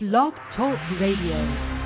Blog Talk Radio.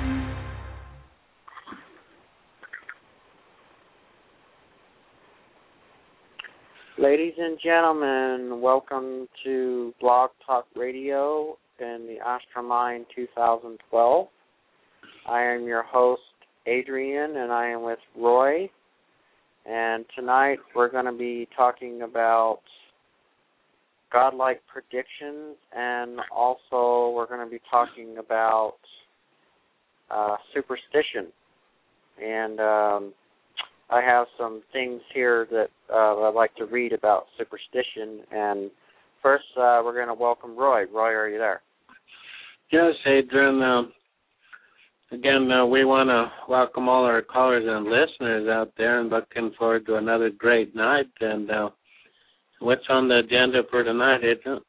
Ladies and gentlemen, welcome to Blog Talk Radio in the Astromind 2012. I am your host, Adrian, and I am with Roy. And tonight we're going to be talking about godlike predictions, and also we're going to be talking about superstition. And I have some things here that I'd like to read about superstition. And first, we're going to welcome Roy. Roy, are you there? Yes, Adrian. Again, we want to welcome all our callers and listeners out there, and looking forward to another great night. And what's on the agenda for tonight, Adrian?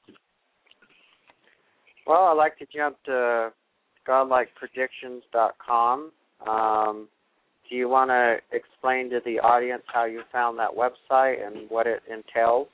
Well, I'd like to jump to godlikepredictions.com. Do you want to explain to the audience how you found that website and what it entails?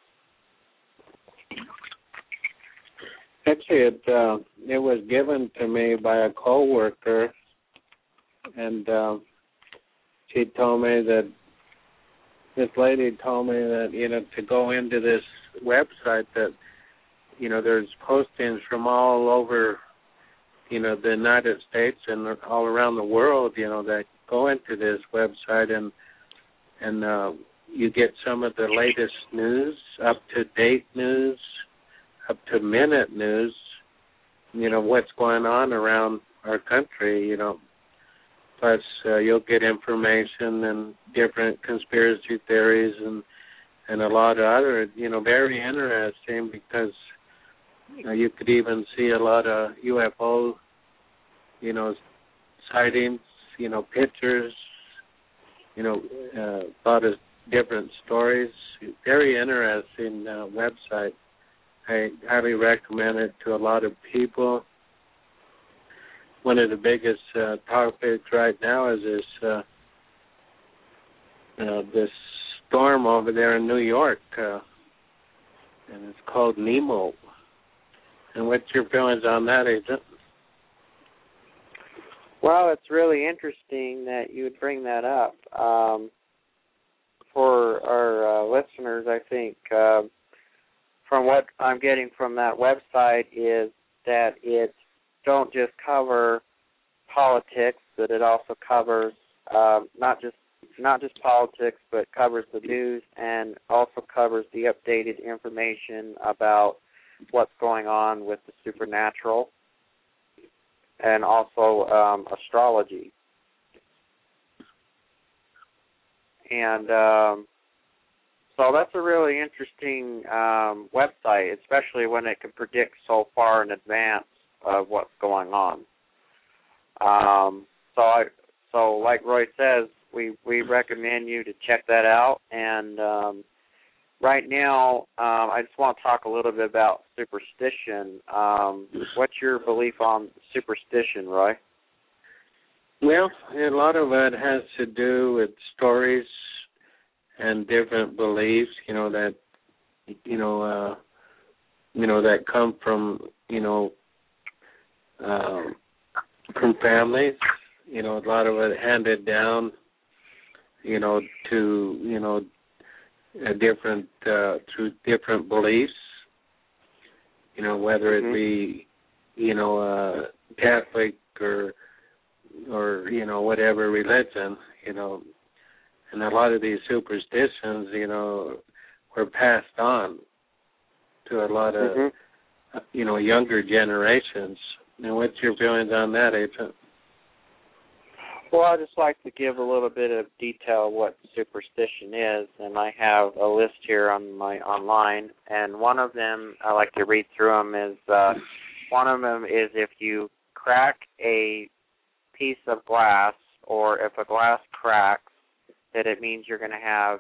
Actually, it was given to me by a coworker, and she told me that this lady told me that, to go into this website that, there's postings from all over, the United States and all around the world, that go into this website, and you get some of the latest news, up-to-date news, up-to-minute news, what's going on around our country, Plus, you'll get information and different conspiracy theories and a lot of other, very interesting, because you could even see a lot of UFO, sightings, pictures, a lot of different stories. Very interesting website. I highly recommend it to a lot of people. One of the biggest topics right now is this storm over there in New York, and it's called Nemo. And what's your feelings on that, Agent? Well, it's really interesting that you would bring that up. For our listeners, I think from what I'm getting from that website is that it don't just cover politics, but it also covers not just politics, but covers the news and also covers the updated information about what's going on with the supernatural and also astrology. And so that's a really interesting website, especially when it can predict so far in advance of what's going on. So like Roy says, we recommend you to check that out. And right now, I just want to talk a little bit about superstition. What's your belief on superstition, Roy? Well, a lot of it has to do with stories and different beliefs, that that come from families. A lot of it handed down, to different through different beliefs. Whether it be Catholic or whatever religion, and a lot of these superstitions, were passed on to a lot of younger generations. And what's your feelings on that, Agent? Well, I'd just like to give a little bit of detail of what superstition is, and I have a list here on my online, and one of them, I like to read through them, is one of them is if you crack a piece of glass, or if a glass cracks, that it means you're going to have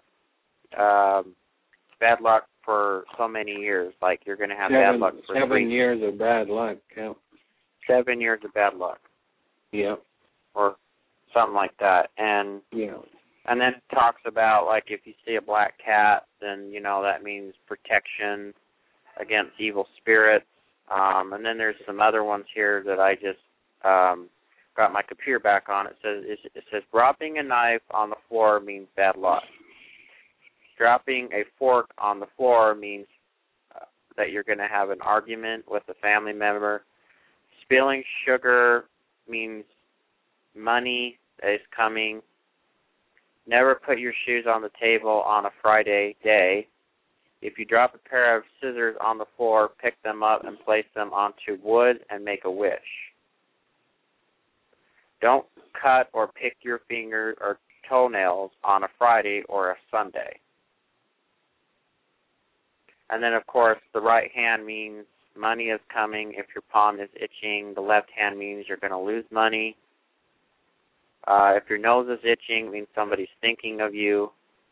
bad luck for so many years, like you're going to have bad luck for 7 years of bad luck, yeah. 7 years of bad luck. Yeah. Or something like that. And and then it talks about, like, if you see a black cat, then, that means protection against evil spirits. And then there's some other ones here that I just got my computer back on. It says dropping a knife on the floor means bad luck. Dropping a fork on the floor means that you're going to have an argument with a family member. Spilling sugar means money is coming. Never put your shoes on the table on a Friday day. If you drop a pair of scissors on the floor, pick them up and place them onto wood and make a wish. Don't cut or pick your fingers or toenails on a Friday or a Sunday. And then, of course, the right hand means money is coming if your palm is itching. The left hand means you're going to lose money. If your nose is itching, it means somebody's thinking of you.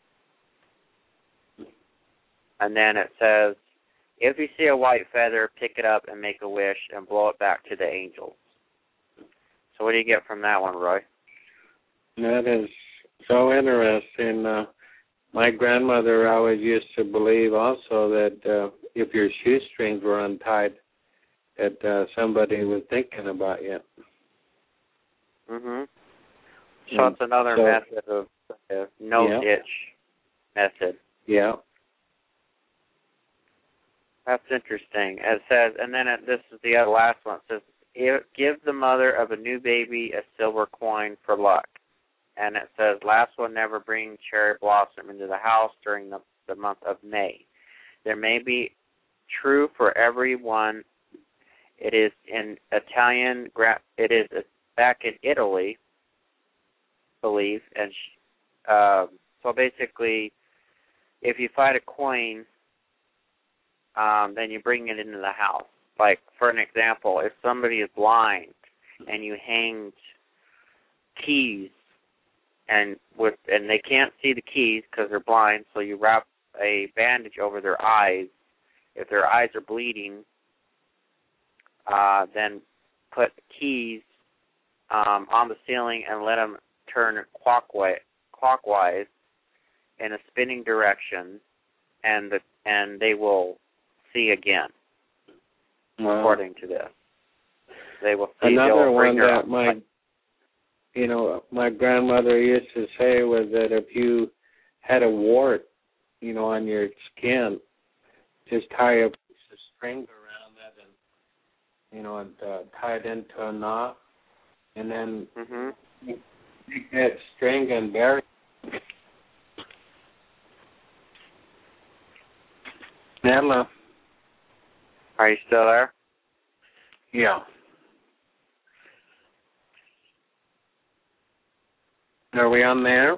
And then it says, if you see a white feather, pick it up and make a wish and blow it back to the angels. So what do you get from that one, Roy? That is so interesting. My grandmother always used to believe also that if your shoestrings were untied, that somebody was thinking about you. Mhm. So it's another method of nose itch method. Yeah. That's interesting. It says, and then this is the last one. It says, give the mother of a new baby a silver coin for luck. And it says, last one, never bring cherry blossom into the house during the month of May. There may be true for everyone. It is in Italian. It is back in Italy, I believe. And so basically, if you find a coin, then you bring it into the house. Like, for an example, if somebody is blind and you hanged keys and they can't see the keys because they're blind, so you wrap a bandage over their eyes. If their eyes are bleeding, then put keys on the ceiling and let them turn clockwise in a spinning direction, and they will see again. Wow. According to this, they will see. Another one that my grandmother used to say was that if you had a wart, on your skin, just tie a piece of string around that and tie it into a knot, and then take that string and bury it. Hello. Are you still there? Yeah. Are we on there?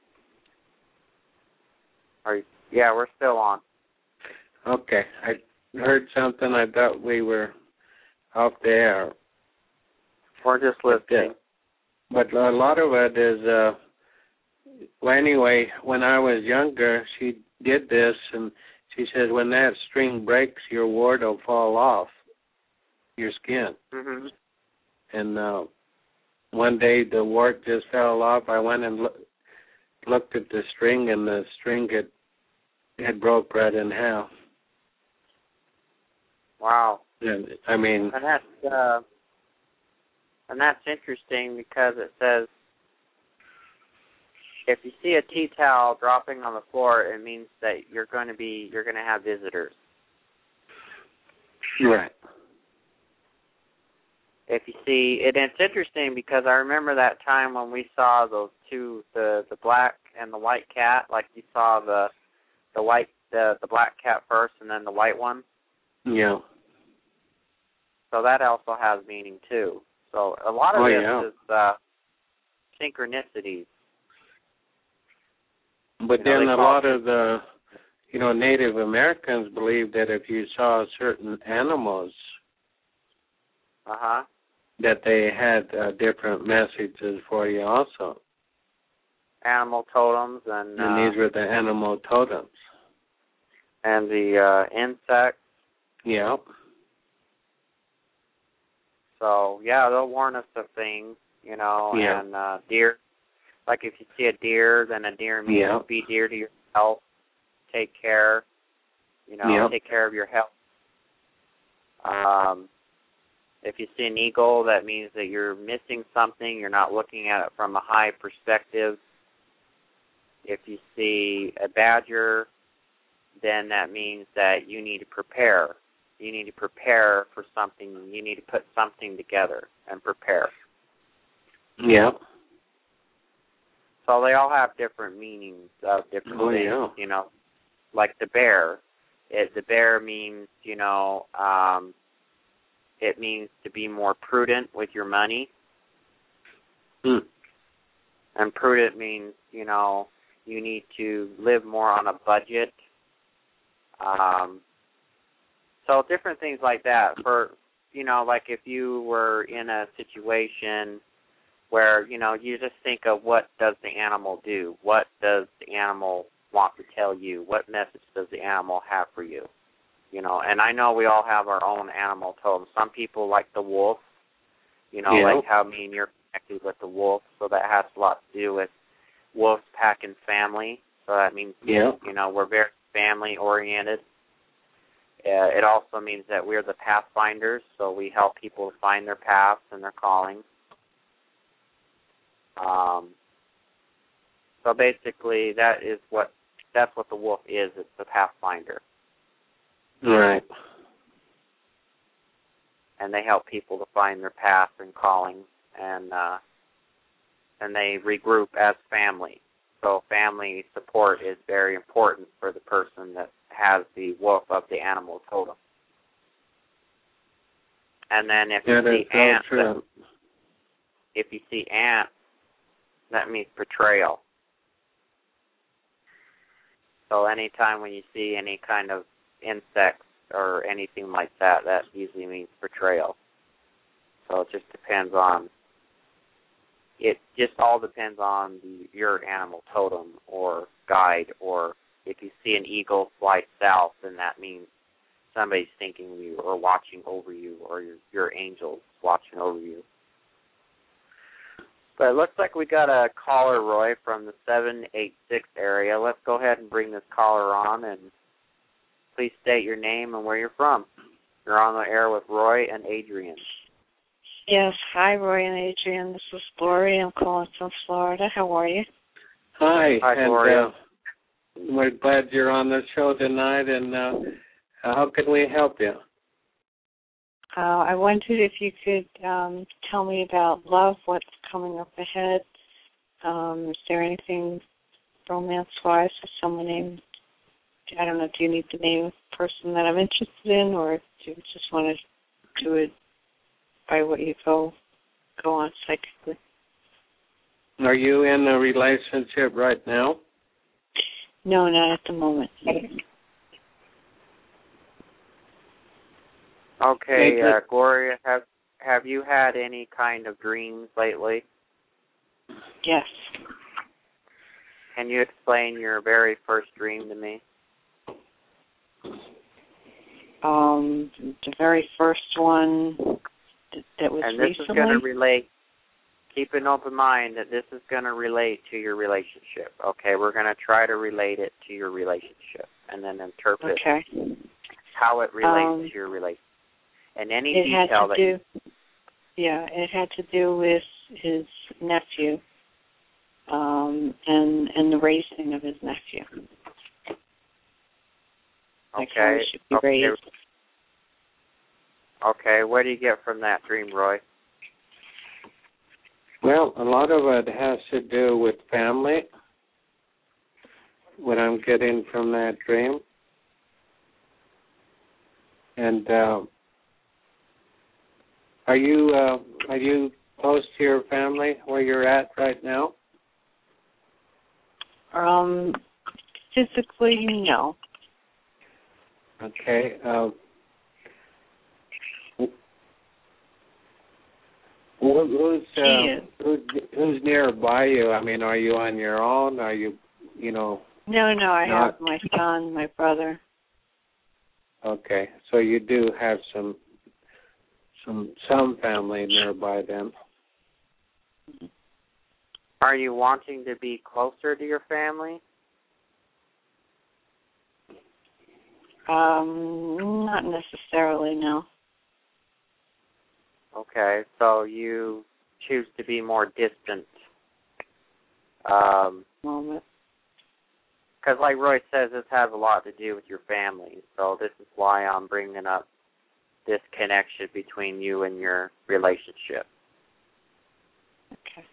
Yeah, we're still on. Okay. I heard something. I thought we were off the air. We're just listening. But a lot of it is, anyway, when I was younger, she did this, and she said when that string breaks, your wart will fall off your skin. Mm-hmm. And one day the wart just fell off. I went and looked at the string, and the string had broke right in half. Wow. And, I mean, and that's interesting because it says if you see a tea towel dropping on the floor, it means that you're going to have visitors. Right. If you see, it's interesting because I remember that time when we saw those two, the black and the white cat. Like you saw the black cat first, and then the white one. Yeah. So that also has meaning too. So a lot of this is synchronicities. But then a lot of the, Native Americans believe that if you saw certain animals, that they had different messages for you also. Animal totems and these were the animal totems. And the insects. Yeah. So, they'll warn us of things, and deer. Like if you see a deer, then a deer means be dear to your health. Take care, take care of your health. If you see an eagle, that means that you're missing something. You're not looking at it from a high perspective. If you see a badger, then that means that you need to prepare. You need to prepare for something. You need to put something together and prepare. Yeah. So they all have different meanings of different things. Yeah. You know, like the bear. The bear means, it means to be more prudent with your money. And prudent means, you need to live more on a budget. So different things like that. For, like if you were in a situation where, you just think of what does the animal do? What does the animal want to tell you? What message does the animal have for you? And I know we all have our own animal totem. Some people like the wolf, like how me and you're connected with the wolf. So that has a lot to do with wolf pack and family. So that means, we're very family-oriented. It also means that we're the pathfinders, so we help people find their paths and their callings. So basically, that's what the wolf is. It's the pathfinder. Right. And they help people to find their path and calling, and they regroup as family. So family support is very important for the person that has the wolf of the animal totem. And then if you see ants, that means betrayal. So anytime when you see any kind of insects or anything like that, that usually means betrayal. So it just depends on, your animal totem or guide, or if you see an eagle fly south, then that means somebody's thinking of you or watching over you, or your angels watching over you. But it looks like we got a caller, Roy, from the 786 area. Let's go ahead and bring this caller on, and please state your name and where you're from. You're on the air with Roy and Adrian. Yes. Hi, Roy and Adrian. This is Lori. I'm calling from Florida. How are you? Hi. Hi, Gloria. We're glad you're on the show tonight, and how can we help you? I wondered if you could tell me about love, what's coming up ahead. Is there anything romance-wise with someone named, I don't know, do you need the name of the person that I'm interested in, or do you just want to do it by what you go on psychically? Are you in a relationship right now? No, not at the moment. Okay, Gloria, have you had any kind of dreams lately? Yes. Can you explain your very first dream to me? The very first one that was and this recently. is going to relate. Keep an open mind that this is going to relate to your relationship. Okay, we're going to try to relate it to your relationship, and then interpret how it relates to your relationship. And any detail that it had to do with his nephew, and the raising of his nephew. Like how he should be raised. Okay, what do you get from that dream, Roy? Well, a lot of it has to do with family, what I'm getting from that dream. And are you close to your family where you're at right now? Physically, no. Okay. Who's nearby you? I mean, are you on your own? Are you, No, I have my son, my brother. Okay, so you do have some family nearby then. Are you wanting to be closer to your family? Not necessarily, no. Okay, so you choose to be more distant. Moment. Because like Roy says, this has a lot to do with your family. So this is why I'm bringing up this connection between you and your relationship. Okay.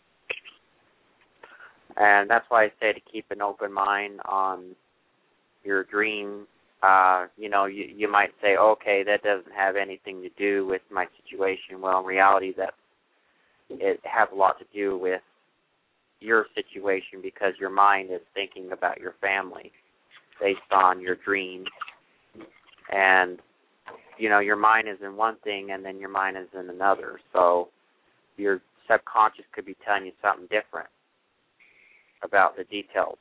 And that's why I say to keep an open mind on your dream. You might say, okay, that doesn't have anything to do with my situation. Well, in reality, it has a lot to do with your situation because your mind is thinking about your family based on your dreams. And, your mind is in one thing and then your mind is in another. So your subconscious could be telling you something different about the details.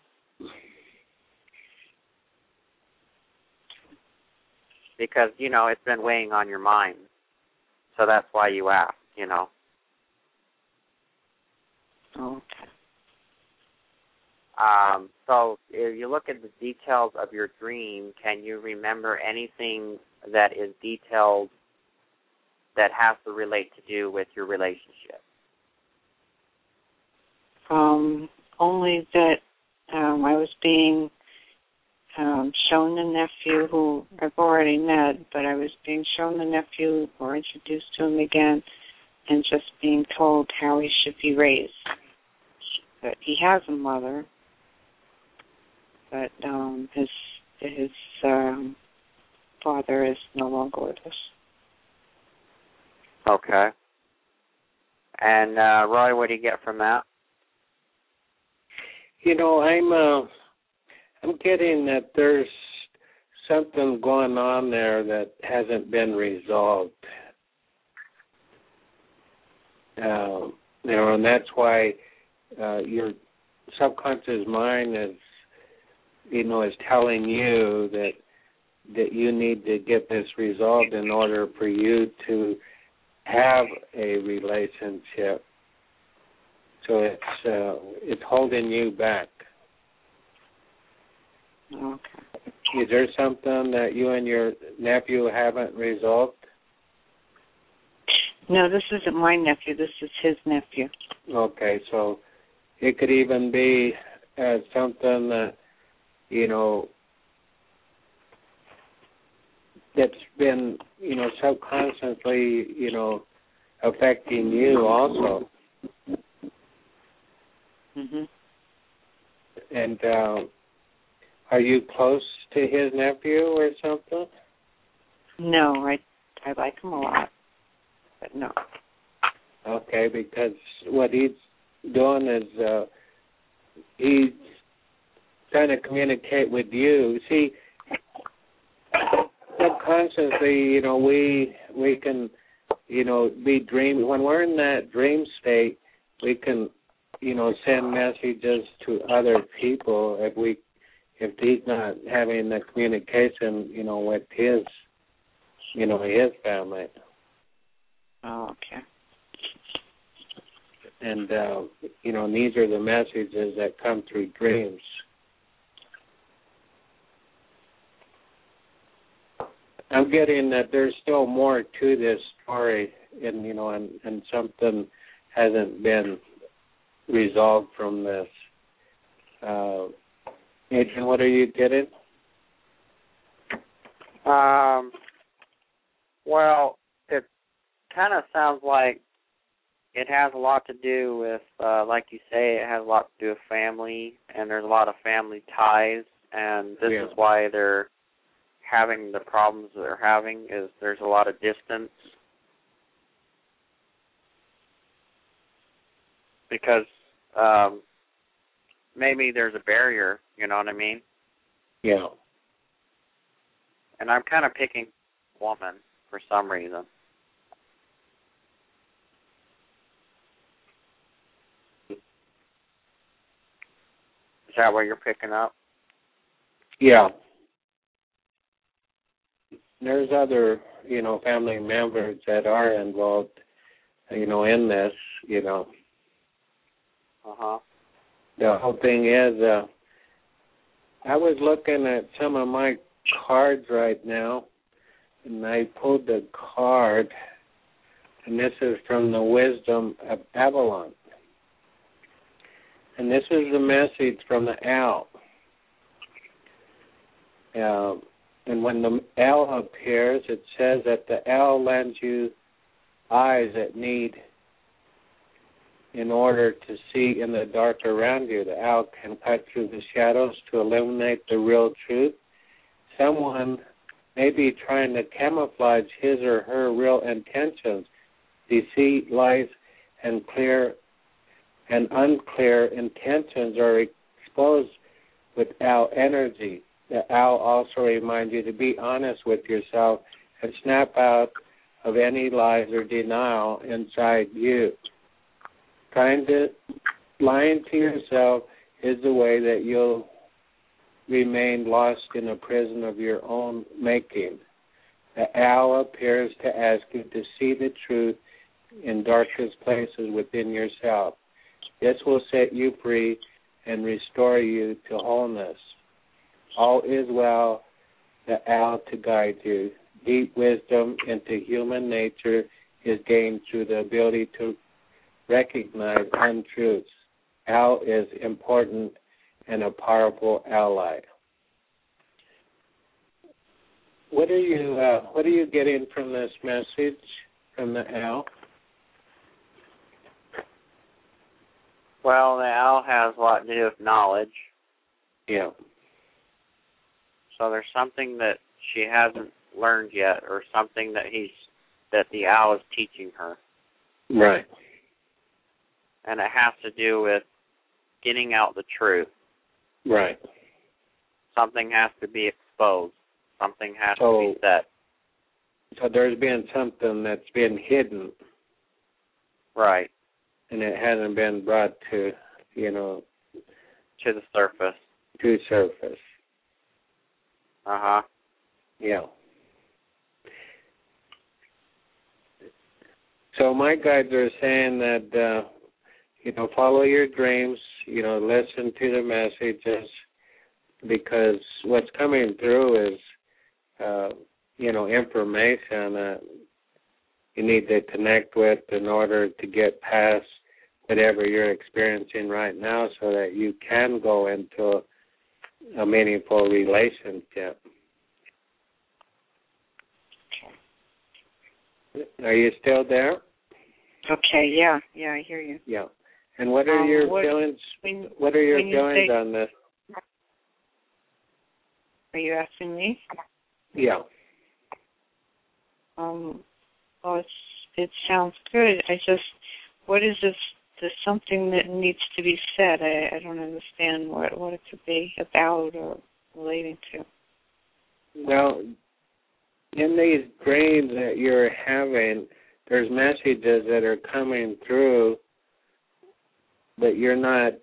Because, it's been weighing on your mind. So that's why you ask, Okay. So if you look at the details of your dream, can you remember anything that is detailed that has to relate to do with your relationship? Only that I was being shown the nephew who I've already met, but I was being shown the nephew or introduced to him again and just being told how he should be raised. That he has a mother, but his father is no longer with us. Okay. And Roy, what do you get from that? I'm getting that there's something going on there that hasn't been resolved. And that's why your subconscious mind is telling you that you need to get this resolved in order for you to have a relationship. So it's holding you back. Okay. Is there something that you and your nephew haven't resolved? No, this isn't my nephew. This is his nephew. Okay, so it could even be something that, that's been, subconsciously, affecting you also. Mhm. And are you close to his nephew or something? No, I like him a lot, but no. Okay, because what he's doing is he's trying to communicate with you. See, subconsciously, we can, be dreaming. When we're in that dream state, we can, send messages to other people if he's not having the communication, with his, his family. Oh, okay. And, these are the messages that come through dreams. I'm getting that there's still more to this story, and something hasn't been resolved from this. Adrian, what are you getting? Well, it kind of sounds like it has a lot to do with, like you say, it has a lot to do with family, and there's a lot of family ties, and this is why they're having the problems that they're having, is there's a lot of distance. Because maybe there's a barrier, you know what I mean? Yeah. And I'm kind of picking woman for some reason. Is that what you're picking up? Yeah. There's other, family members that are involved, in this, Uh-huh. The whole thing is, I was looking at some of my cards right now, and I pulled the card and this is from the Wisdom of Avalon. And this is the message from the owl. And when the owl appears, it says that the owl lends you eyes that need in order to see in the dark around you. The owl can cut through the shadows to illuminate the real truth. Someone may be trying to camouflage his or her real intentions. Deceit, lies, and clear and unclear intentions are exposed with owl energy. The owl also reminds you to be honest with yourself and snap out of any lies or denial inside you. Lying to yourself is the way that you'll remain lost in a prison of your own making. The owl appears to ask you to see the truth in darkest places within yourself. This will set you free and restore you to wholeness. All is well, the owl to guide you. Deep wisdom into human nature is gained through the ability to recognize untruths. Owl is important and a powerful ally. What are you getting from this message from the owl? Well, the owl has a lot to do with knowledge. Yeah. So there's something that she hasn't learned yet, or something that the owl is teaching her. Right. And it has to do with getting out the truth. Right. Something has to be exposed. Something has to be said. So there's been something that's been hidden. Right. And it hasn't been brought to, to the surface. To surface. Uh-huh. Yeah. So my guides are saying that, follow your dreams, listen to the messages, because what's coming through is, information that you need to connect with in order to get past whatever you're experiencing right now so that you can go into a meaningful relationship. Are you still there? Okay, yeah, I hear you. Yeah. And what are your feelings? What are your feelings on this? Are you asking me? Yeah. Well, it sounds good. What is this? There's something that needs to be said. I don't understand what it could be about or relating to. Well, in these dreams that you're having, there's messages that are coming through, but you're not,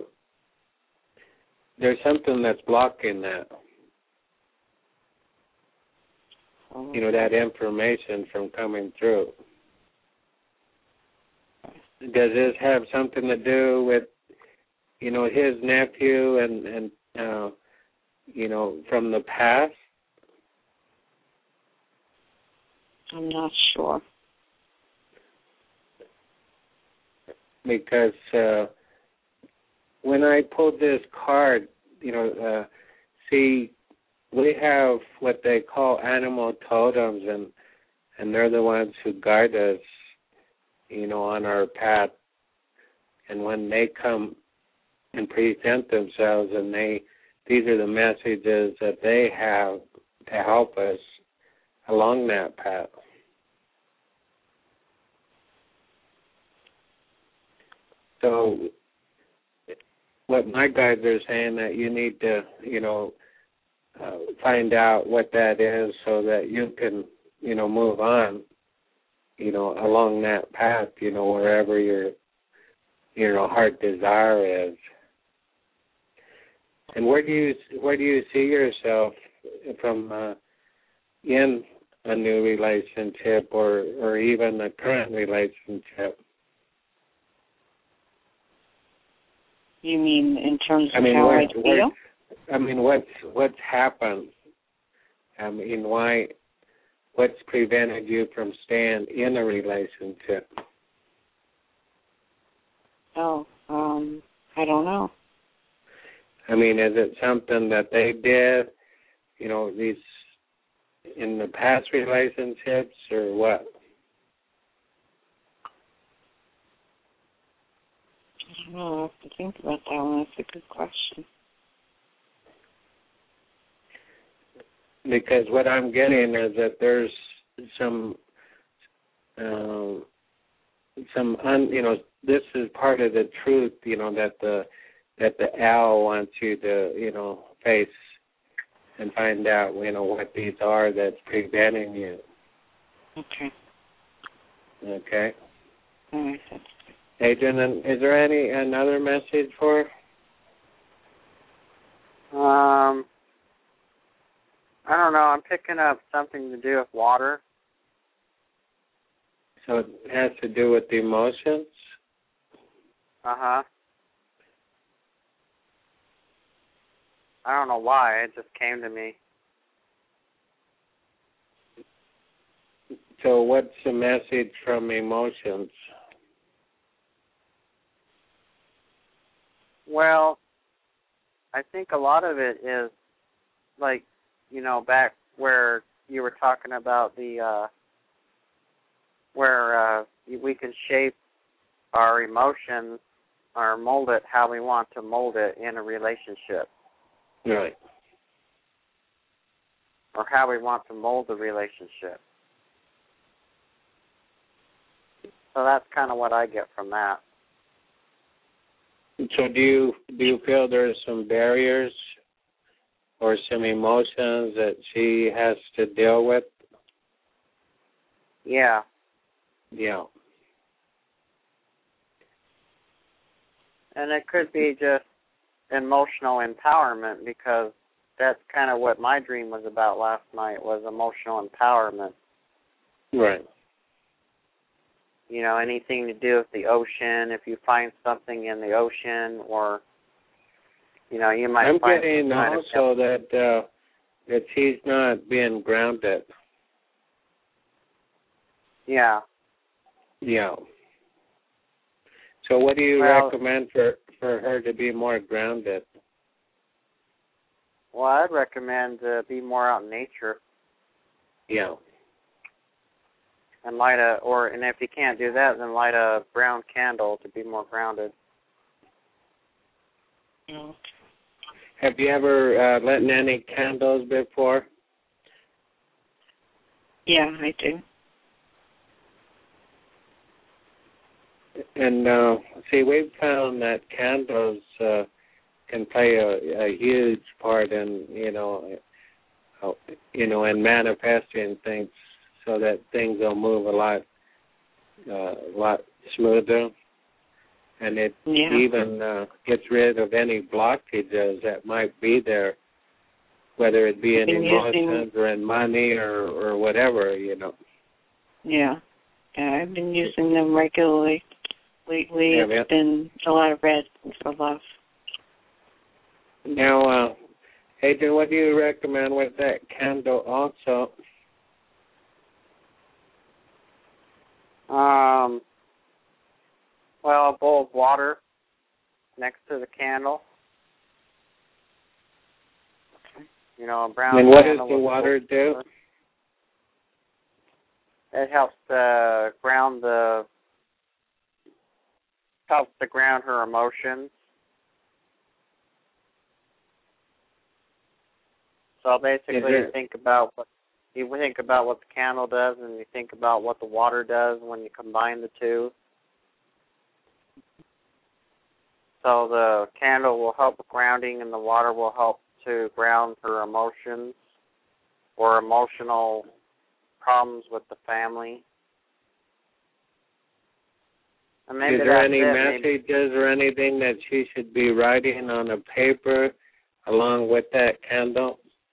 there's something that's blocking that. That information from coming through. Does this have something to do with, his nephew and from the past? I'm not sure. Because when I pulled this card, see, we have what they call animal totems, and they're the ones who guide us, on our path. And when they come and present themselves, and these are the messages that they have to help us along that path. So what my guides are saying that you need to, find out what that is so that you can, move on, along that path, wherever your heart desire is. And where do you see yourself from in a new relationship or even a current relationship? You mean in terms of how I feel? What's happened? Why what's prevented you from staying in a relationship? Oh, I don't know. I mean, is it something that they did, these in the past relationships, or what? I don't know. I have to think about that one. That's a good question. Because what I'm getting is that there's some this is part of the truth, that the owl wants you to, face and find out, what these are that's preventing you. Okay. Okay. All right. That's good. Adrian, is there another message for her? I don't know. I'm picking up something to do with water. So it has to do with the emotions? Uh-huh. I don't know why. It just came to me. So what's the message from emotions? Well, I think a lot of it is, like, back where you were talking about where we can shape our emotions or mold it how we want to mold it in a relationship. Right. Or how we want to mold the relationship. So that's kind of what I get from that. So do you feel there's some barriers or some emotions that she has to deal with? Yeah. Yeah. And it could be just emotional empowerment, because that's kind of what my dream was about last night, was emotional empowerment. Right. Anything to do with the ocean, if you find something in the ocean, or, you might I'm find... getting also that she's not being grounded. Yeah. Yeah. So what do you recommend for her to be more grounded? Well, I'd recommend be more out in nature. Yeah. And and if you can't do that, then light a brown candle to be more grounded. Okay. Have you ever lit any candles before? Yeah, I do. And see, we've found that candles can play a huge part in in manifesting things, so that things will move a lot smoother, and it even gets rid of any blockages that might be there, whether it be in emotions or in money or whatever, Yeah. I've been using them regularly. Lately, it's been a lot of red for love. Now, Adrian, what do you recommend with that candle also? Well, a bowl of water next to the candle. A brown. And what does the water do? It helps to ground her emotions. So basically, you think about what the candle does, and you think about what the water does when you combine the two. So the candle will help with grounding, and the water will help to ground her emotions or emotional problems with the family. And maybe is there any messages or anything that she should be writing on a paper along with that candle?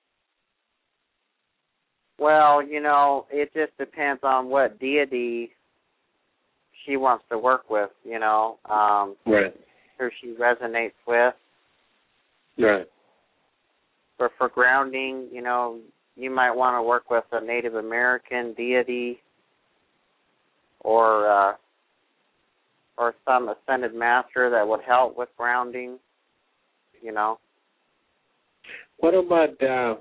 Well, it just depends on what deity she wants to work with, Right. Who she resonates with. Right. But for grounding, you might want to work with a Native American deity or some ascended master that would help with grounding, you know. What about the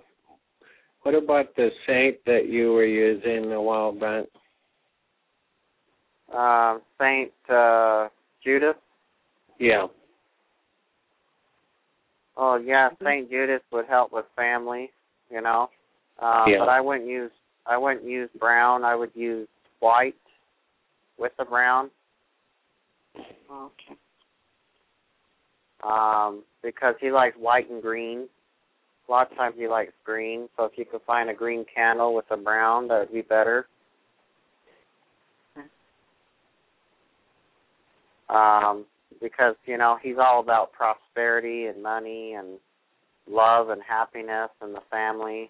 saint that you were using a while back? Saint Judas? Yeah. Oh, yeah, Saint Judas would help with family, you know. Yeah. But I wouldn't use brown. I would use white with the brown. Okay. Because he likes white and green. A lot of times he likes green. So if you could find a green candle with a brown, that would be better. Because, you know, he's all about prosperity and money and love and happiness and the family.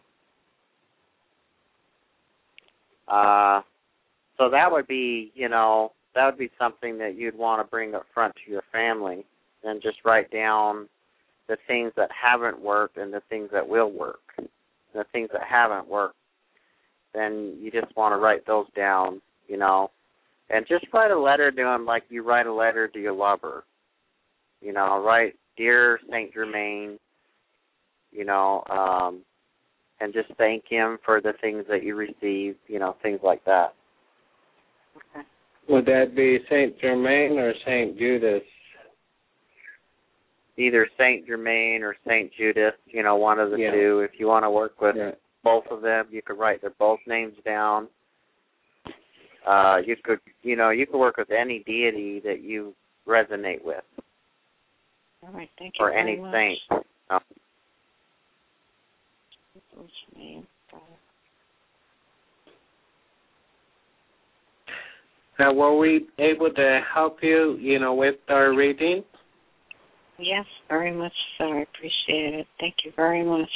So that would be, you know, that would be something that you'd want to bring up front to your family and just write down the things that haven't worked and the things that will work. The things that haven't worked, then you just want to write those down, you know. And just write a letter to him like you write a letter to your lover. You know, write, Dear Saint Germain, you know, and just thank him for the things that you received, you know, things like that. Okay. Would that be Saint Germain or Saint Judas? Either Saint Germain or Saint Judas, you know, one of the two. If you want to work with both of them, you could write their both names down. You could work with any deity that you resonate with. All right, thank you or very any much. saint. Were we able to help you, you know, with our reading? Yes, very much so. I appreciate it. Thank you very much.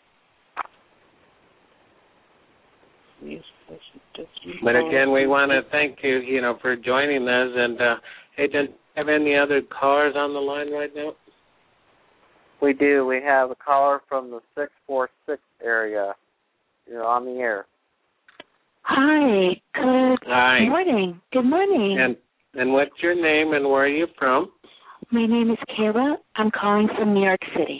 But again, we want to thank you, you know, for joining us. And hey, do you have any other callers on the line right now? We do. We have a caller from the 646 area. You're on the air. Hi. Good morning. Good morning. And what's your name and where are you from? My name is Kara. I'm calling from New York City.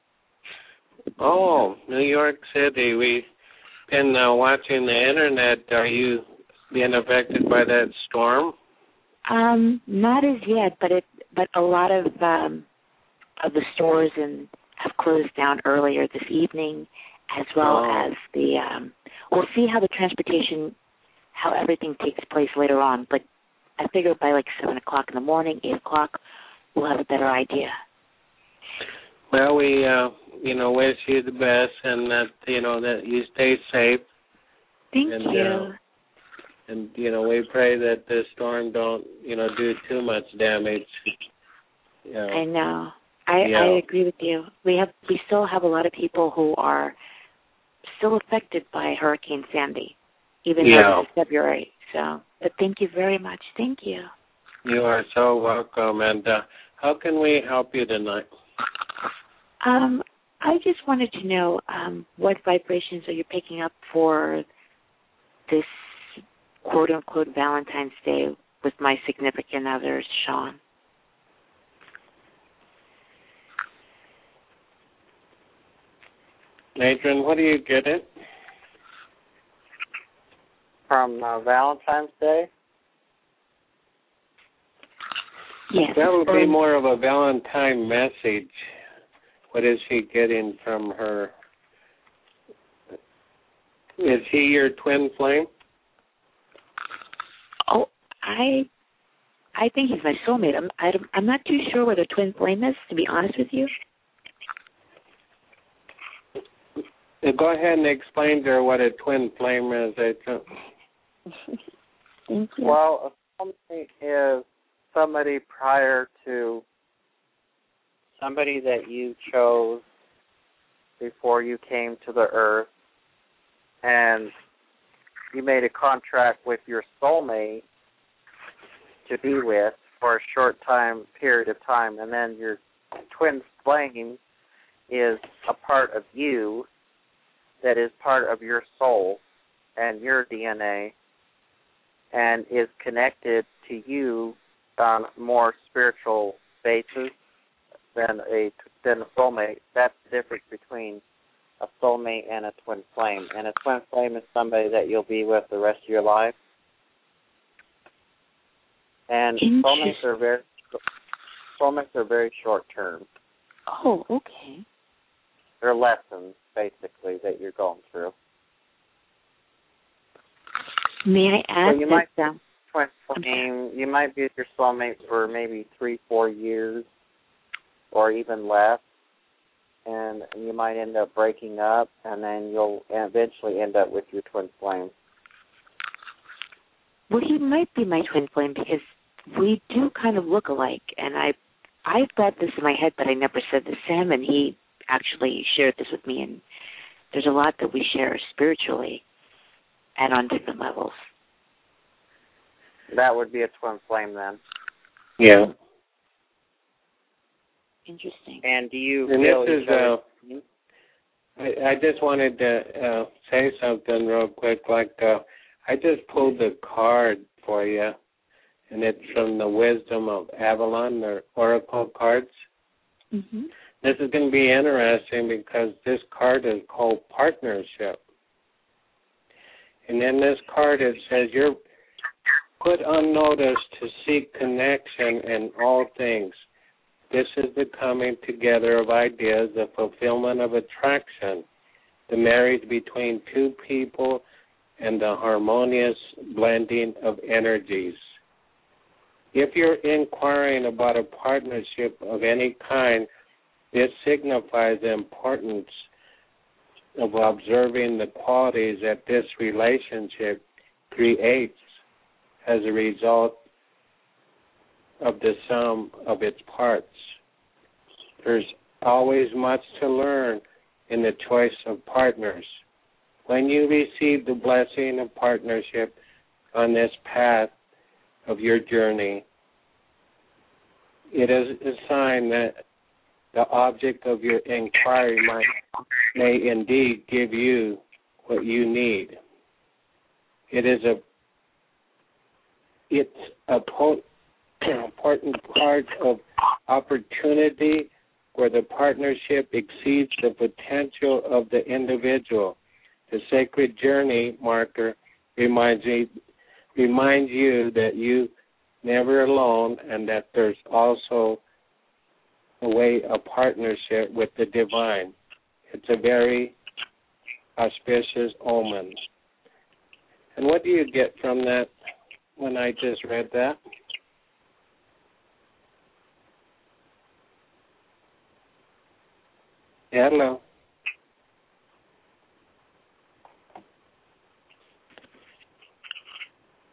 Oh, New York City. We've been watching the internet. Are you being affected by that storm? Not as yet, but a lot of the stores have closed down earlier this evening, as well as we'll see how the transportation, how everything takes place later on. But I figure by like 7 o'clock in the morning, 8 o'clock, we'll have a better idea. Well, we, wish you the best and that, that you stay safe. Thank you. And, we pray that this storm don't, do too much damage. I know. I agree with you. We still have a lot of people who are still affected by Hurricane Sandy, even though it's February. So, but thank you very much. Thank you. You are so welcome. And how can we help you tonight? I just wanted to know what vibrations are you picking up for this quote-unquote Valentine's Day with my significant other, Sean. Adrian, what do you get it? From Valentine's Day? Yes. That would be more of a Valentine message. What is he getting from her? Is he your twin flame? Oh, I think he's my soulmate. I'm not too sure what a twin flame is, to be honest with you. Go ahead and explain to her what a twin flame is. Thank you. Well, a soulmate is somebody prior to somebody that you chose before you came to the earth, and you made a contract with your soulmate to be with for a short period of time, and then your twin flame is a part of you that is part of your soul and your DNA and is connected to you on a more spiritual basis than a soulmate. That's the difference between a soulmate and a twin flame. And a twin flame is somebody that you'll be with the rest of your life. And soulmates are very short term. Oh, okay. They're lessons, basically, that you're going through. May I ask so you might twin flame, you might be with your soulmate for maybe 3-4 years or even less, and you might end up breaking up, and then you'll eventually end up with your twin flame. Well, he might be my twin flame because we do kind of look alike, and I thought this in my head, but I never said this to him, and he actually shared this with me, and there's a lot that we share spiritually and on different levels. That would be a twin flame then. Yeah. Interesting. And do you and feel this is, I just wanted to say something real quick. I just pulled the card for you, and it's from the Wisdom of Avalon, the Oracle cards. Mm-hmm. This is going to be interesting because this card is called Partnership. And in this card it says, you're put on notice to seek connection in all things. This is the coming together of ideas, the fulfillment of attraction, the marriage between two people, and the harmonious blending of energies. If you're inquiring about a partnership of any kind, this signifies the importance of observing the qualities that this relationship creates as a result of the sum of its parts. There's always much to learn in the choice of partners. When you receive the blessing of partnership on this path of your journey, it is a sign that the object of your inquiry may indeed give you what you need. It's a important part of opportunity where the partnership exceeds the potential of the individual. The sacred journey marker reminds you that you never alone, and that there's also a way of partnership with the divine. It's a very auspicious omen. And what do you get from that when I just read that? Hello.